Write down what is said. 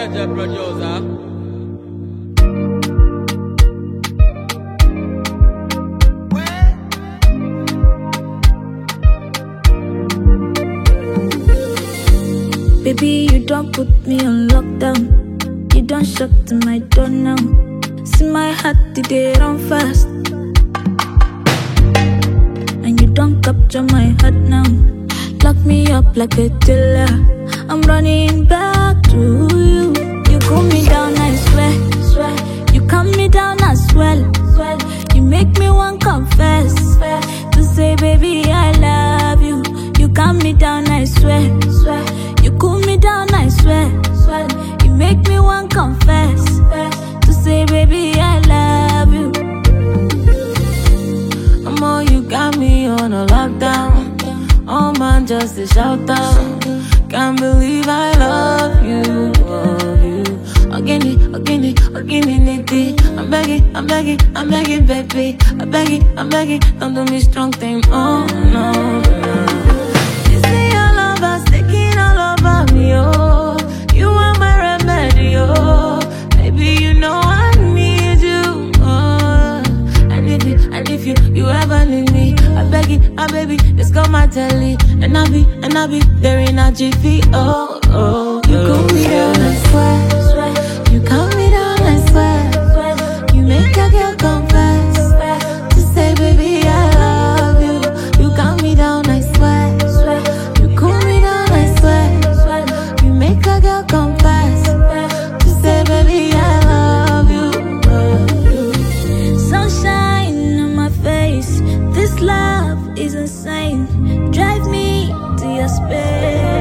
JJ producer. Baby, you don't put me on lockdown. You don't shut to my door now. See my heart today run fast. And you don't capture my heart now. Lock me up like a jailer. I'm running back to you. You cool me down, I swear. You calm me down as well. You make me want confess. To say, baby, I love you. You calm me down, I swear. You cool me down, I swear. You make me want confess. To say, baby, I love you. All you got me on a lockdown. Oh man, just a shout out. Can't believe I love you. Again, nitty. I'm begging, baby. I'm begging. Don't do me strong thing. Oh no. You say your love is taking all over me. Oh, you are my remedy. Oh, baby, you know I need you. Oh, and if you ever need me, I baby, just call my telly, and I be there in a jiffy. Oh, you cool me down, I swear. You calm me down, I swear. You make a girl confess. To say, baby, I love you. You calm me down, I swear. You cool me down, I swear. You make a girl confess. To say, baby, I love you. Sunshine on my face. This love is insane. Drive me to your space.